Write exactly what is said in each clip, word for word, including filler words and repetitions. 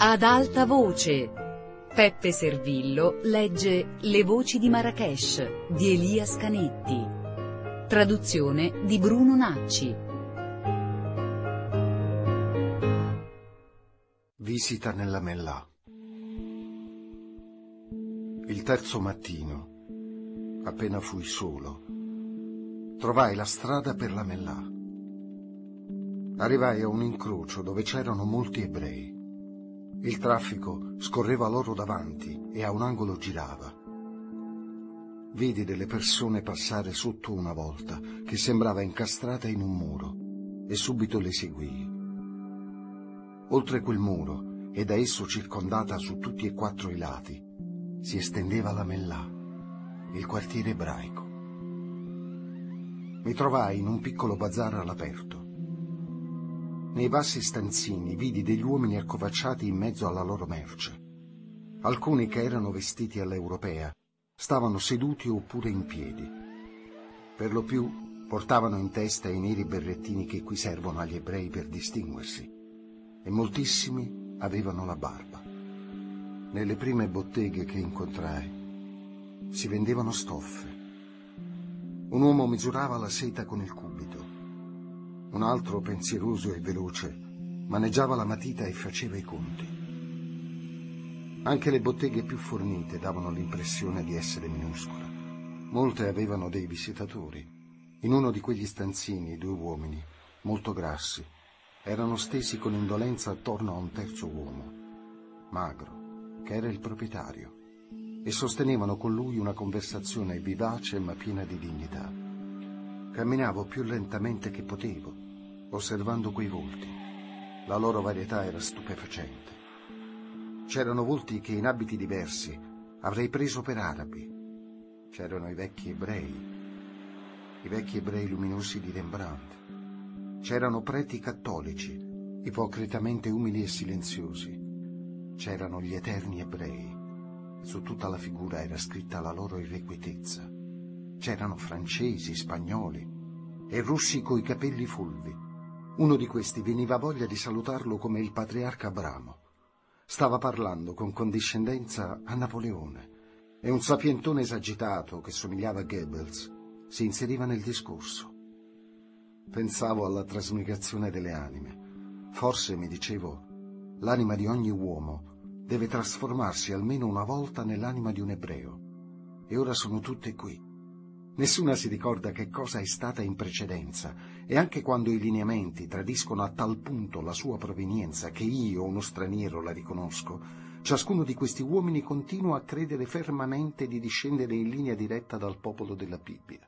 Ad alta voce. Peppe Servillo legge Le voci di Marrakesh di Elias Canetti. Traduzione di Bruno Nacci. Visita nella Mellà. Il terzo mattino, appena fui solo, trovai la strada per la Mellà. Arrivai a un incrocio dove c'erano molti ebrei. Il traffico scorreva loro davanti e a un angolo girava. Vidi delle persone passare sotto una volta che sembrava incastrata in un muro e subito le seguii. Oltre quel muro e da esso circondata su tutti e quattro i lati si estendeva la Mellà, il quartiere ebraico. Mi trovai in un piccolo bazar all'aperto. Nei bassi stanzini vidi degli uomini accovacciati in mezzo alla loro merce. Alcuni, che erano vestiti all'europea, stavano seduti oppure in piedi. Per lo più portavano in testa i neri berrettini che qui servono agli ebrei per distinguersi, e moltissimi avevano la barba. Nelle prime botteghe che incontrai si vendevano stoffe. Un uomo misurava la seta con il cubito. Un altro, pensieroso e veloce, maneggiava la matita e faceva i conti. Anche le botteghe più fornite davano l'impressione di essere minuscole. Molte avevano dei visitatori. In uno di quegli stanzini due uomini, molto grassi, erano stesi con indolenza attorno a un terzo uomo, magro, che era il proprietario, e sostenevano con lui una conversazione vivace ma piena di dignità. Camminavo più lentamente che potevo, osservando quei volti. La loro varietà era stupefacente. C'erano volti che in abiti diversi avrei preso per arabi. C'erano i vecchi ebrei, i vecchi ebrei luminosi di Rembrandt. C'erano preti cattolici, ipocritamente umili e silenziosi. C'erano gli eterni ebrei. Su tutta la figura era scritta la loro irrequietezza. C'erano francesi, spagnoli e russi coi capelli fulvi. Uno di questi veniva voglia di salutarlo come il patriarca Abramo. Stava parlando con condiscendenza a Napoleone e un sapientone esagitato che somigliava a Goebbels si inseriva nel discorso. Pensavo alla trasmigrazione delle anime. Forse, mi dicevo, l'anima di ogni uomo deve trasformarsi almeno una volta nell'anima di un ebreo. E ora sono tutte qui. Nessuna si ricorda che cosa è stata in precedenza, e anche quando i lineamenti tradiscono a tal punto la sua provenienza che io, uno straniero, la riconosco, ciascuno di questi uomini continua a credere fermamente di discendere in linea diretta dal popolo della Bibbia.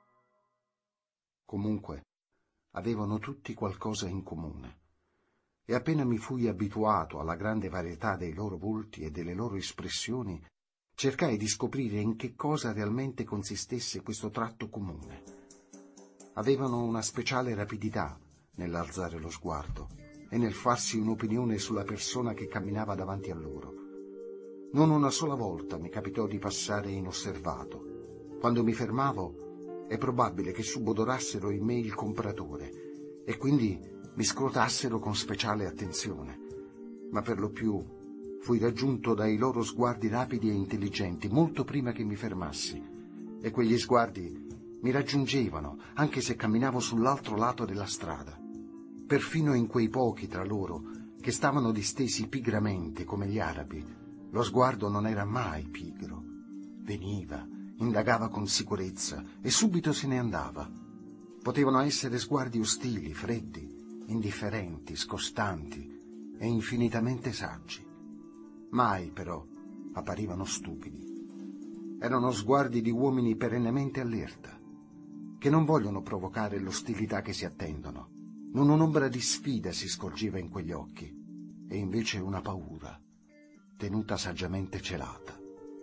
Comunque, avevano tutti qualcosa in comune, e appena mi fui abituato alla grande varietà dei loro volti e delle loro espressioni, cercai di scoprire in che cosa realmente consistesse questo tratto comune. Avevano una speciale rapidità nell'alzare lo sguardo e nel farsi un'opinione sulla persona che camminava davanti a loro. Non una sola volta mi capitò di passare inosservato. Quando mi fermavo, è probabile che subodorassero in me il compratore e quindi mi scrutassero con speciale attenzione, ma per lo più fui raggiunto dai loro sguardi rapidi e intelligenti molto prima che mi fermassi, e quegli sguardi mi raggiungevano anche se camminavo sull'altro lato della strada. Perfino in quei pochi tra loro che stavano distesi pigramente come gli arabi, lo sguardo non era mai pigro. Veniva, indagava con sicurezza e subito se ne andava. Potevano essere sguardi ostili, freddi, indifferenti, scostanti e infinitamente saggi. Mai, però, apparivano stupidi. Erano sguardi di uomini perennemente allerta, che non vogliono provocare l'ostilità che si attendono. Non un'ombra di sfida si scorgeva in quegli occhi, e invece una paura, tenuta saggiamente celata.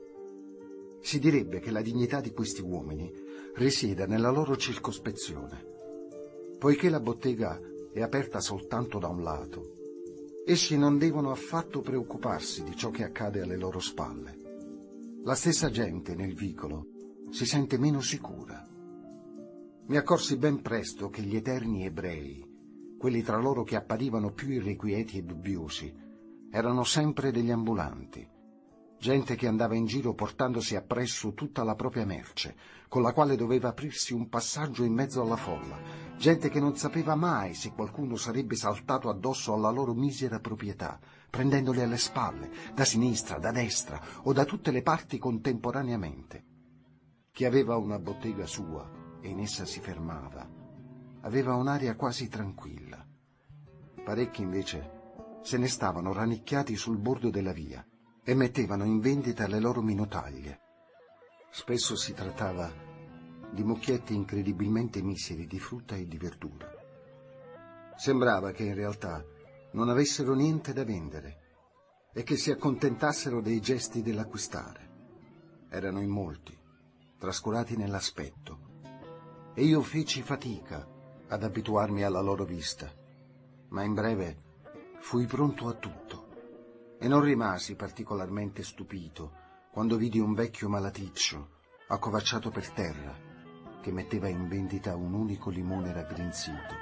Si direbbe che la dignità di questi uomini risieda nella loro circospezione. Poiché la bottega è aperta soltanto da un lato, essi non devono affatto preoccuparsi di ciò che accade alle loro spalle. La stessa gente nel vicolo si sente meno sicura. Mi accorsi ben presto che gli eterni ebrei, quelli tra loro che apparivano più irrequieti e dubbiosi, erano sempre degli ambulanti, gente che andava in giro portandosi appresso tutta la propria merce, con la quale doveva aprirsi un passaggio in mezzo alla folla, gente che non sapeva mai se qualcuno sarebbe saltato addosso alla loro misera proprietà, prendendoli alle spalle, da sinistra, da destra o da tutte le parti contemporaneamente. Chi aveva una bottega sua e in essa si fermava, aveva un'aria quasi tranquilla. Parecchi invece se ne stavano rannicchiati sul bordo della via e mettevano in vendita le loro minutaglie. Spesso si trattava di mucchietti incredibilmente miseri di frutta e di verdura. Sembrava che in realtà non avessero niente da vendere e che si accontentassero dei gesti dell'acquistare. Erano in molti, trascurati nell'aspetto, e io feci fatica ad abituarmi alla loro vista, ma in breve fui pronto a tutto e non rimasi particolarmente stupito quando vidi un vecchio malaticcio accovacciato per terra che metteva in vendita un unico limone raggrinzito.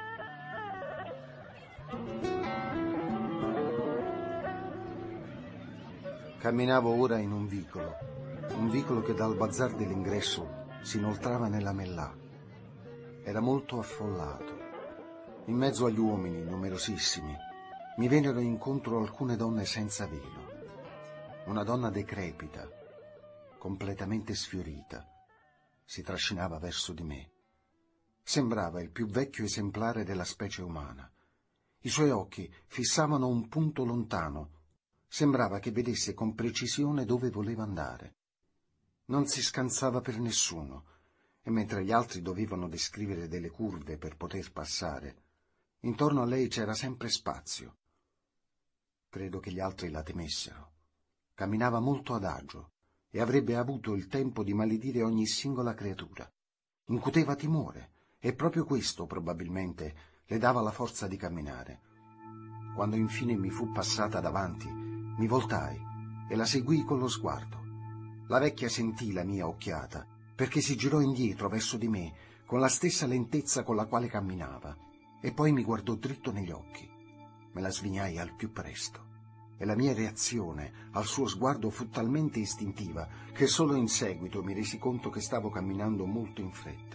Camminavo ora in un vicolo, un vicolo che dal bazar dell'ingresso si inoltrava nella mellà. Era molto affollato. In mezzo agli uomini, numerosissimi, mi vennero incontro alcune donne senza velo. Una donna decrepita, completamente sfiorita, si trascinava verso di me. Sembrava il più vecchio esemplare della specie umana. I suoi occhi fissavano un punto lontano. Sembrava che vedesse con precisione dove voleva andare. Non si scansava per nessuno, e mentre gli altri dovevano descrivere delle curve per poter passare, intorno a lei c'era sempre spazio. Credo che gli altri la temessero. Camminava molto adagio e avrebbe avuto il tempo di maledire ogni singola creatura. Incuteva timore e proprio questo, probabilmente, le dava la forza di camminare. Quando infine mi fu passata davanti, mi voltai e la seguii con lo sguardo. La vecchia sentì la mia occhiata, perché si girò indietro verso di me con la stessa lentezza con la quale camminava, e poi mi guardò dritto negli occhi. Me la svignai al più presto, e la mia reazione al suo sguardo fu talmente istintiva che solo in seguito mi resi conto che stavo camminando molto in fretta.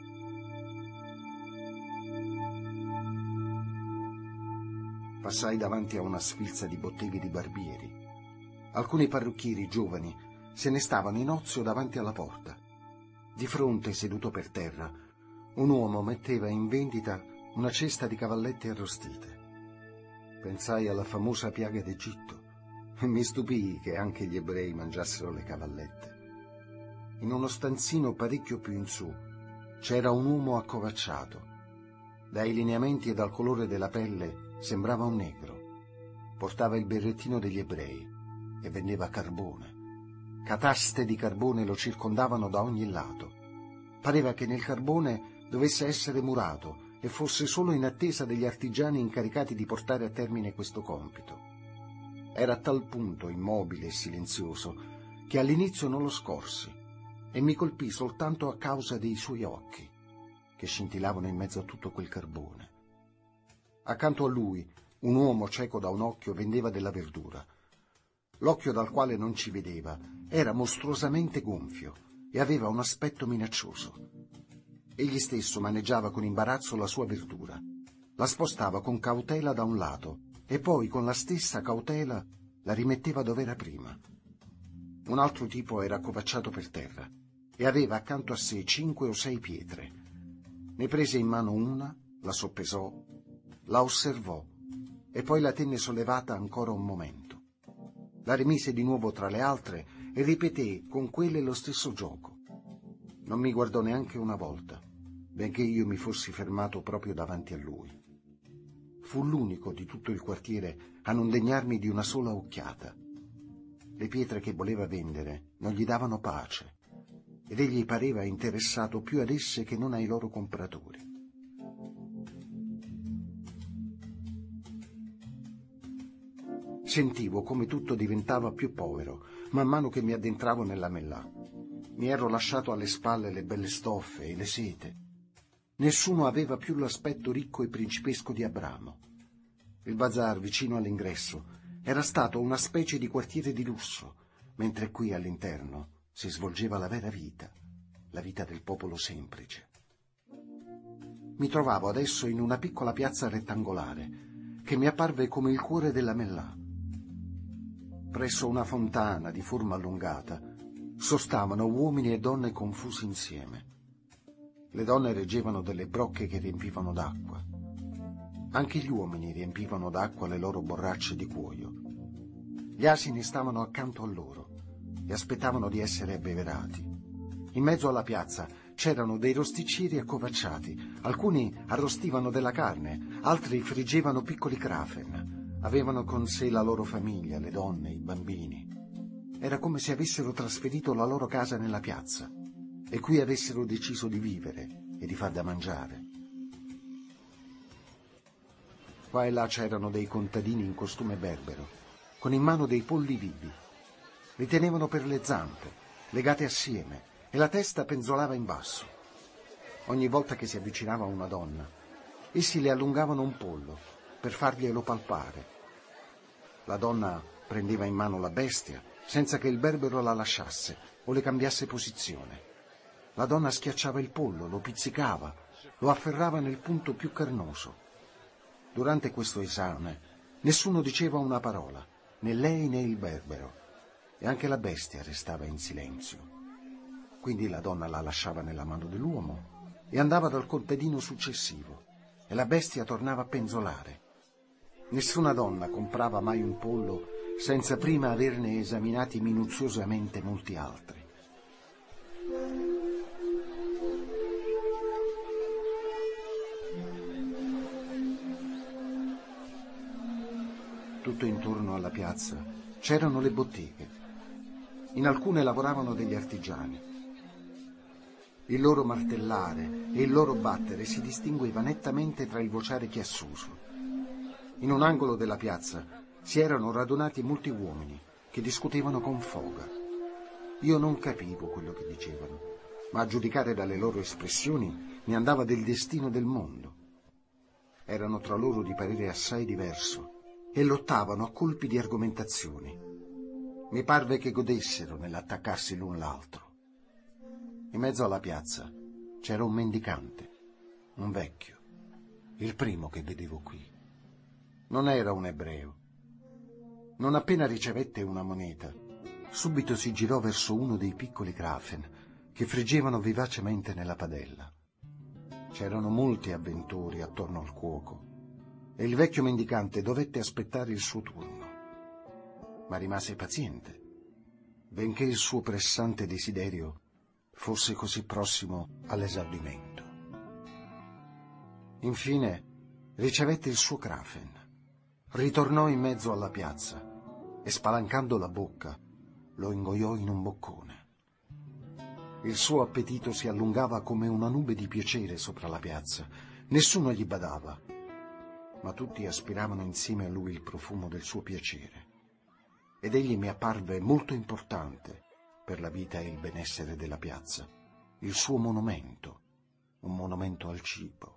Passai davanti a una sfilza di botteghe di barbieri. Alcuni parrucchieri giovani se ne stavano in ozio davanti alla porta. Di fronte, seduto per terra, un uomo metteva in vendita una cesta di cavallette arrostite. Pensai alla famosa piaga d'Egitto e mi stupii che anche gli ebrei mangiassero le cavallette. In uno stanzino parecchio più in su c'era un uomo accovacciato. Dai lineamenti e dal colore della pelle sembrava un negro. Portava il berrettino degli ebrei e vendeva carbone. Cataste di carbone lo circondavano da ogni lato. Pareva che nel carbone dovesse essere murato e fosse solo in attesa degli artigiani incaricati di portare a termine questo compito. Era a tal punto immobile e silenzioso che all'inizio non lo scorsi e mi colpì soltanto a causa dei suoi occhi, che scintillavano in mezzo a tutto quel carbone. Accanto a lui, un uomo cieco da un occhio vendeva della verdura. L'occhio dal quale non ci vedeva era mostruosamente gonfio e aveva un aspetto minaccioso. Egli stesso maneggiava con imbarazzo la sua verdura, la spostava con cautela da un lato e poi con la stessa cautela la rimetteva dove era prima. Un altro tipo era accovacciato per terra e aveva accanto a sé cinque o sei pietre. Ne prese in mano una, la soppesò, la osservò e poi la tenne sollevata ancora un momento. La rimise di nuovo tra le altre e ripeté con quelle lo stesso gioco. Non mi guardò neanche una volta, benché io mi fossi fermato proprio davanti a lui. Fu l'unico di tutto il quartiere a non degnarmi di una sola occhiata. Le pietre che voleva vendere non gli davano pace, ed egli pareva interessato più ad esse che non ai loro compratori. Sentivo come tutto diventava più povero man mano che mi addentravo nella mellà. Mi ero lasciato alle spalle le belle stoffe e le sete. Nessuno aveva più l'aspetto ricco e principesco di Abramo. Il bazar vicino all'ingresso era stato una specie di quartiere di lusso, mentre qui all'interno si svolgeva la vera vita, la vita del popolo semplice. Mi trovavo adesso in una piccola piazza rettangolare che mi apparve come il cuore della Mellà. Presso una fontana di forma allungata sostavano uomini e donne confusi insieme. Le donne reggevano delle brocche che riempivano d'acqua. Anche gli uomini riempivano d'acqua le loro borracce di cuoio. Gli asini stavano accanto a loro e aspettavano di essere abbeverati. In mezzo alla piazza c'erano dei rosticcieri accovacciati. Alcuni arrostivano della carne, altri friggevano piccoli krafen. Avevano con sé la loro famiglia, le donne, i bambini. Era come se avessero trasferito la loro casa nella piazza e qui avessero deciso di vivere e di far da mangiare. Qua e là c'erano dei contadini in costume berbero, con in mano dei polli vivi. Li tenevano per le zampe, legate assieme, e la testa penzolava in basso. Ogni volta che si avvicinava una donna, essi le allungavano un pollo per farglielo palpare. La donna prendeva in mano la bestia senza che il berbero la lasciasse o le cambiasse posizione. La donna schiacciava il pollo, lo pizzicava, lo afferrava nel punto più carnoso. Durante questo esame nessuno diceva una parola, né lei né il berbero, e anche la bestia restava in silenzio. Quindi la donna la lasciava nella mano dell'uomo e andava dal contadino successivo, e la bestia tornava a penzolare. Nessuna donna comprava mai un pollo senza prima averne esaminati minuziosamente molti altri. Tutto intorno alla piazza c'erano le botteghe. In alcune lavoravano degli artigiani. Il loro martellare e il loro battere si distingueva nettamente tra il vociare chiassoso. In un angolo della piazza si erano radunati molti uomini che discutevano con foga. Io non capivo quello che dicevano, ma a giudicare dalle loro espressioni ne andava del destino del mondo. Erano tra loro di parere assai diverso e lottavano a colpi di argomentazioni. Mi parve che godessero nell'attaccarsi l'un l'altro. In mezzo alla piazza c'era un mendicante, un vecchio, il primo che vedevo qui. Non era un ebreo. Non appena ricevette una moneta, subito si girò verso uno dei piccoli krafen che friggevano vivacemente nella padella. C'erano molti avventori attorno al cuoco e il vecchio mendicante dovette aspettare il suo turno. Ma rimase paziente, benché il suo pressante desiderio fosse così prossimo all'esaudimento. Infine ricevette il suo krafen, ritornò in mezzo alla piazza e spalancando la bocca lo ingoiò in un boccone. Il suo appetito si allungava come una nube di piacere sopra la piazza. Nessuno gli badava, ma tutti aspiravano insieme a lui il profumo del suo piacere. Ed egli mi apparve molto importante per la vita e il benessere della piazza, il suo monumento, un monumento al cibo.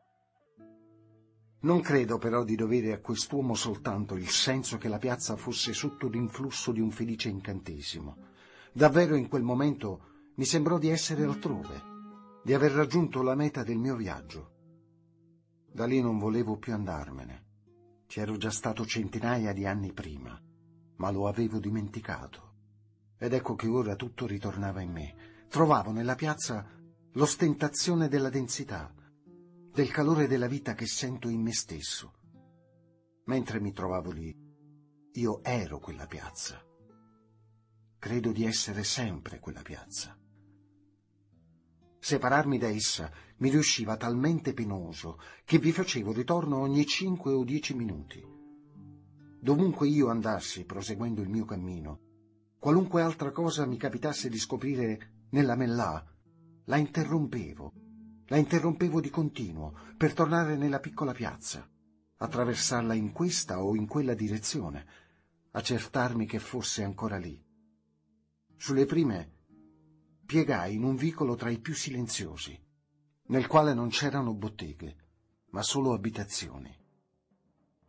Non credo però di dovere a quest'uomo soltanto il senso che la piazza fosse sotto l'influsso di un felice incantesimo. Davvero in quel momento mi sembrò di essere altrove, di aver raggiunto la meta del mio viaggio. Da lì non volevo più andarmene. Ci ero già stato centinaia di anni prima, ma lo avevo dimenticato. Ed ecco che ora tutto ritornava in me. Trovavo nella piazza l'ostentazione della densità, del calore della vita che sento in me stesso. Mentre mi trovavo lì, io ero quella piazza. Credo di essere sempre quella piazza. Separarmi da essa mi riusciva talmente penoso che vi facevo ritorno ogni cinque o dieci minuti. Dovunque io andassi proseguendo il mio cammino, qualunque altra cosa mi capitasse di scoprire nella Mellà, la interrompevo, la interrompevo di continuo per tornare nella piccola piazza, attraversarla in questa o in quella direzione, accertarmi che fosse ancora lì. Sulle prime piegai in un vicolo tra i più silenziosi, nel quale non c'erano botteghe, ma solo abitazioni.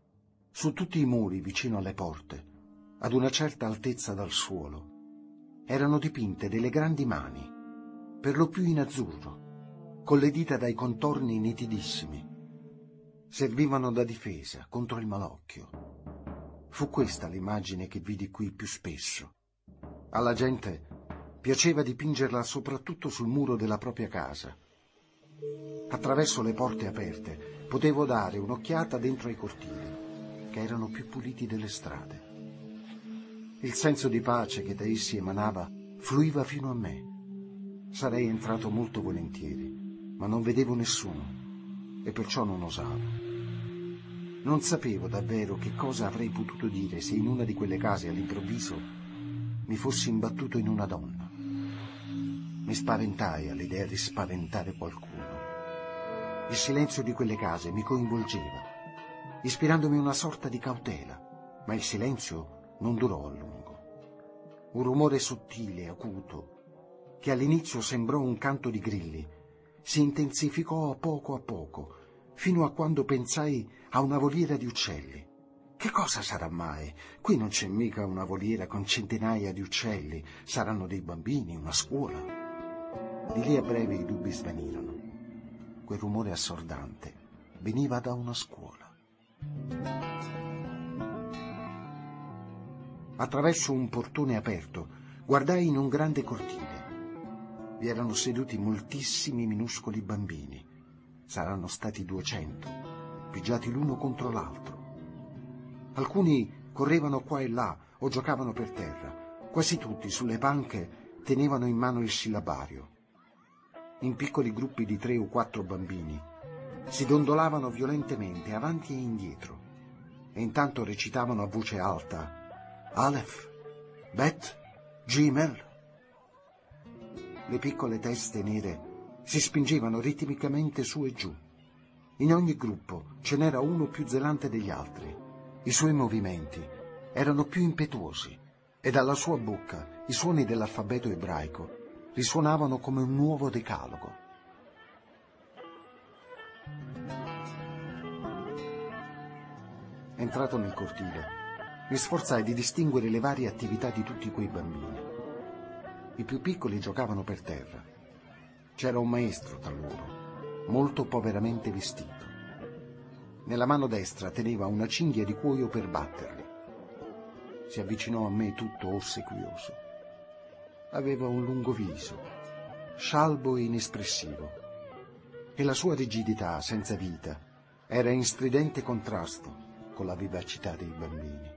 Su tutti i muri vicino alle porte, ad una certa altezza dal suolo, erano dipinte delle grandi mani, per lo più in azzurro, con le dita dai contorni nitidissimi. Servivano da difesa contro il malocchio. Fu questa l'immagine che vidi qui più spesso. Alla gente piaceva dipingerla soprattutto sul muro della propria casa. Attraverso le porte aperte potevo dare un'occhiata dentro ai cortili, che erano più puliti delle strade. Il senso di pace che da essi emanava fluiva fino a me. Sarei entrato molto volentieri, ma non vedevo nessuno e perciò non osavo. Non sapevo davvero che cosa avrei potuto dire se in una di quelle case all'improvviso mi fossi imbattuto in una donna. Mi spaventai all'idea di spaventare qualcuno. Il silenzio di quelle case mi coinvolgeva, ispirandomi una sorta di cautela, ma il silenzio non durò a lungo. Un rumore sottile e acuto, che all'inizio sembrò un canto di grilli, si intensificò a poco a poco, fino a quando pensai a una voliera di uccelli. Che cosa sarà mai? Qui non c'è mica una voliera con centinaia di uccelli, saranno dei bambini, una scuola. Di lì a breve i dubbi svanirono. Quel rumore assordante veniva da una scuola. Attraverso un portone aperto guardai in un grande cortile. Vi erano seduti moltissimi minuscoli bambini. Saranno stati duecento, pigiati l'uno contro l'altro. Alcuni correvano qua e là o giocavano per terra. Quasi tutti sulle panche tenevano in mano il sillabario. In piccoli gruppi di tre o quattro bambini si dondolavano violentemente avanti e indietro e intanto recitavano a voce alta Aleph, Bet, Gimel. Le piccole teste nere si spingevano ritmicamente su e giù. In ogni gruppo ce n'era uno più zelante degli altri. I suoi movimenti erano più impetuosi e dalla sua bocca i suoni dell'alfabeto ebraico risuonavano come un nuovo decalogo. Entrato nel cortile, mi sforzai di distinguere le varie attività di tutti quei bambini. I più piccoli giocavano per terra. C'era un maestro tra loro, molto poveramente vestito. Nella mano destra teneva una cinghia di cuoio per batterli. Si avvicinò a me tutto ossequioso. Aveva un lungo viso, scialbo e inespressivo, e la sua rigidità senza vita era in stridente contrasto con la vivacità dei bambini.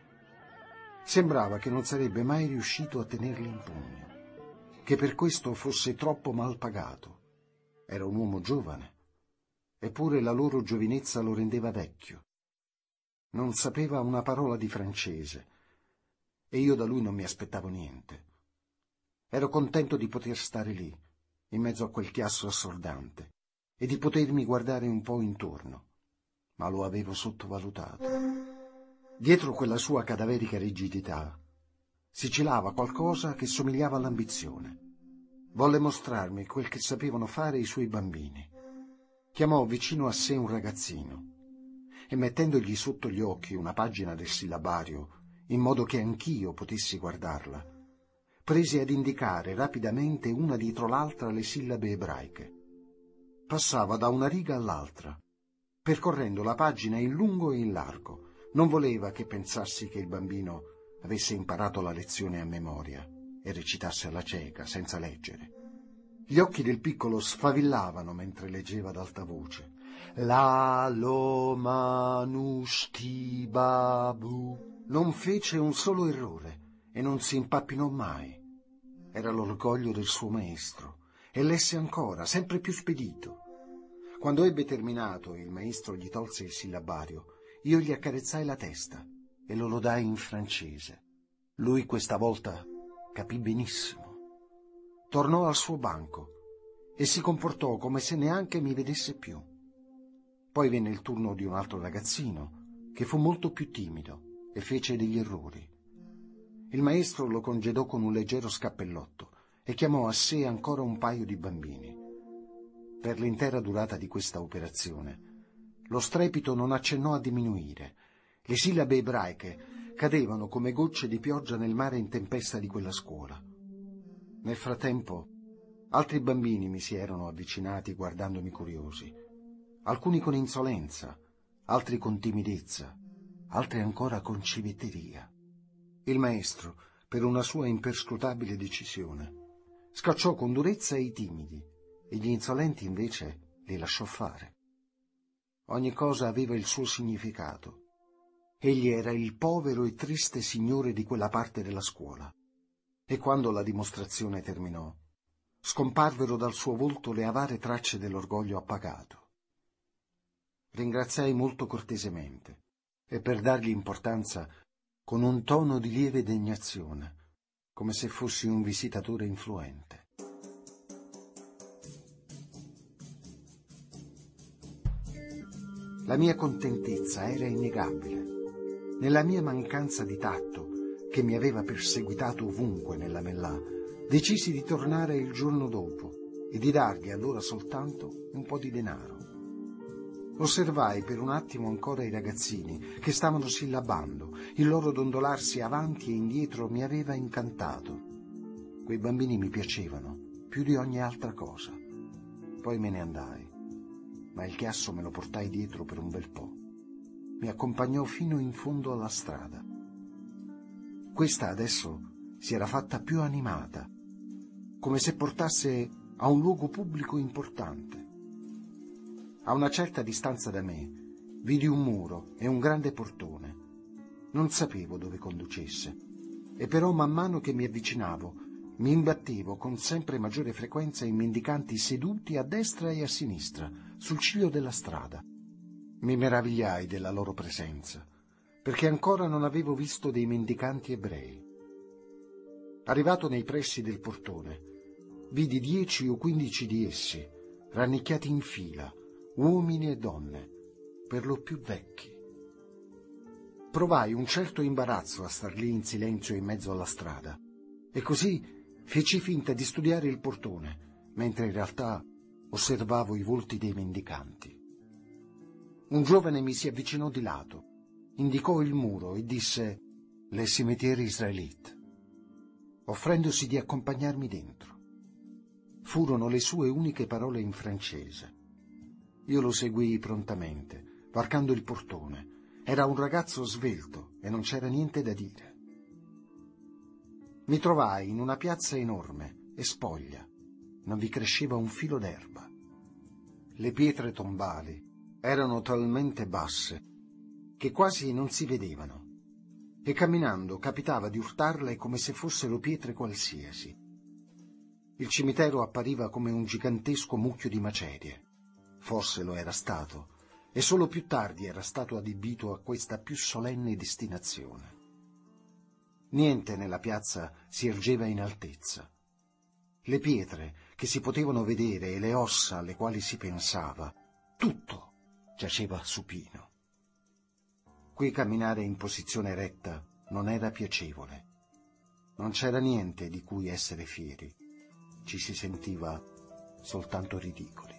Sembrava che non sarebbe mai riuscito a tenerli in pugno, che per questo fosse troppo mal pagato. Era un uomo giovane, eppure la loro giovinezza lo rendeva vecchio. Non sapeva una parola di francese, e io da lui non mi aspettavo niente. Ero contento di poter stare lì, in mezzo a quel chiasso assordante, e di potermi guardare un po' intorno, ma lo avevo sottovalutato. Dietro quella sua cadaverica rigidità si celava qualcosa che somigliava all'ambizione. Volle mostrarmi quel che sapevano fare i suoi bambini. Chiamò vicino a sé un ragazzino e mettendogli sotto gli occhi una pagina del sillabario, in modo che anch'io potessi guardarla, prese ad indicare rapidamente una dietro l'altra le sillabe ebraiche. Passava da una riga all'altra, percorrendo la pagina in lungo e in largo. Non voleva che pensassi che il bambino avesse imparato la lezione a memoria e recitasse alla cieca, senza leggere. Gli occhi del piccolo sfavillavano mentre leggeva ad alta voce. La lo manushti babu. Non fece un solo errore e non si impappinò mai. Era l'orgoglio del suo maestro e lesse ancora, sempre più spedito. Quando ebbe terminato e il maestro gli tolse il sillabario, io gli accarezzai la testa e lo lodai in francese. Lui questa volta capì benissimo. Tornò al suo banco e si comportò come se neanche mi vedesse più. Poi venne il turno di un altro ragazzino, che fu molto più timido e fece degli errori. Il maestro lo congedò con un leggero scappellotto e chiamò a sé ancora un paio di bambini. Per l'intera durata di questa operazione, lo strepito non accennò a diminuire Le sillabe ebraiche cadevano come gocce di pioggia nel mare in tempesta di quella scuola. Nel frattempo, altri bambini mi si erano avvicinati guardandomi curiosi, alcuni con insolenza, altri con timidezza, altri ancora con civetteria. Il maestro, per una sua imperscrutabile decisione, scacciò con durezza i timidi e gli insolenti invece li lasciò fare. Ogni cosa aveva il suo significato. Egli era il povero e triste signore di quella parte della scuola, e quando la dimostrazione terminò, scomparvero dal suo volto le avare tracce dell'orgoglio appagato. Ringraziai molto cortesemente e, per dargli importanza, con un tono di lieve degnazione, come se fossi un visitatore influente. La mia contentezza era innegabile. Nella mia mancanza di tatto, che mi aveva perseguitato ovunque nella Mellà, decisi di tornare il giorno dopo e di dargli allora soltanto un po' di denaro. Osservai per un attimo ancora i ragazzini che stavano sillabando. Il loro dondolarsi avanti e indietro mi aveva incantato. Quei bambini mi piacevano più di ogni altra cosa. Poi me ne andai, ma il chiasso me lo portai dietro per un bel po'. Mi accompagnò fino in fondo alla strada. Questa adesso si era fatta più animata, come se portasse a un luogo pubblico importante. A una certa distanza da me vidi un muro e un grande portone. Non sapevo dove conducesse, e però man mano che mi avvicinavo mi imbattevo con sempre maggiore frequenza in mendicanti seduti a destra e a sinistra sul ciglio della strada. Mi meravigliai della loro presenza, perché ancora non avevo visto dei mendicanti ebrei. Arrivato nei pressi del portone, vidi dieci o quindici di essi, rannicchiati in fila, uomini e donne, per lo più vecchi. Provai un certo imbarazzo a star lì in silenzio in mezzo alla strada, e così feci finta di studiare il portone, mentre in realtà osservavo i volti dei mendicanti. Un giovane mi si avvicinò di lato, indicò il muro e disse «Le cimetiere israélite», offrendosi di accompagnarmi dentro. Furono le sue uniche parole in francese. Io lo seguii prontamente, varcando il portone. Era un ragazzo svelto e non c'era niente da dire. Mi trovai in una piazza enorme e spoglia. Non vi cresceva un filo d'erba. Le pietre tombali erano talmente basse che quasi non si vedevano, e camminando capitava di urtarle come se fossero pietre qualsiasi. Il cimitero appariva come un gigantesco mucchio di macerie. Forse lo era stato, e solo più tardi era stato adibito a questa più solenne destinazione. Niente nella piazza si ergeva in altezza. Le pietre che si potevano vedere e le ossa alle quali si pensava, tutto giaceva supino. Qui camminare in posizione retta non era piacevole. Non c'era niente di cui essere fieri. Ci si sentiva soltanto ridicoli.